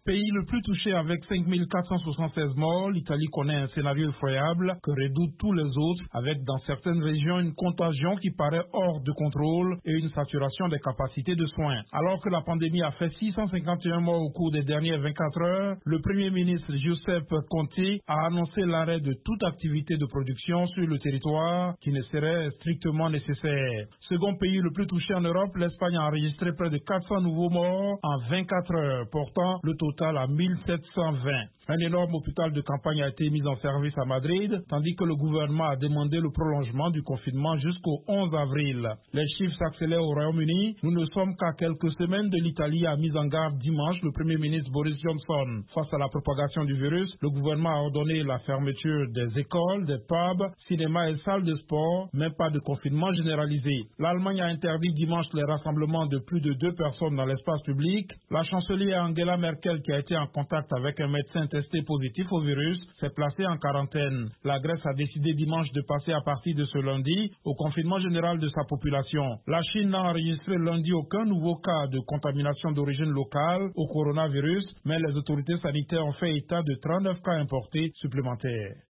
Pays le plus touché avec 5476 morts, l'Italie connaît un scénario effroyable que redoutent tous les autres, avec dans certaines régions une contagion qui paraît hors de contrôle et une saturation des capacités de soins. Alors que la pandémie a fait 651 morts au cours des dernières 24 heures, le Premier ministre Giuseppe Conte a annoncé l'arrêt de toute activité de production sur le territoire qui ne serait strictement nécessaire. Second pays le plus touché en Europe, l'Espagne a enregistré près de 400 nouveaux morts en 24 heures, portant le total à 1720. Un énorme hôpital de campagne a été mis en service à Madrid, tandis que le gouvernement a demandé le prolongement du confinement jusqu'au 11 avril. Les chiffres s'accélèrent au Royaume-Uni. Nous ne sommes qu'à quelques semaines de l'Italie, a mis en garde dimanche le Premier ministre Boris Johnson. Face à la propagation du virus, le gouvernement a ordonné la fermeture des écoles, des pubs, cinémas et salles de sport, mais pas de confinement généralisé. L'Allemagne a interdit dimanche les rassemblements de plus de 2 personnes dans l'espace public. La chancelière Angela Merkel, qui a été en contact avec un médecin testé positif au virus, s'est placée en quarantaine. La Grèce a décidé dimanche de passer à partir de ce lundi au confinement général de sa population. La Chine n'a enregistré lundi aucun nouveau cas de contamination d'origine locale au coronavirus, mais les autorités sanitaires ont fait état de 39 cas importés supplémentaires.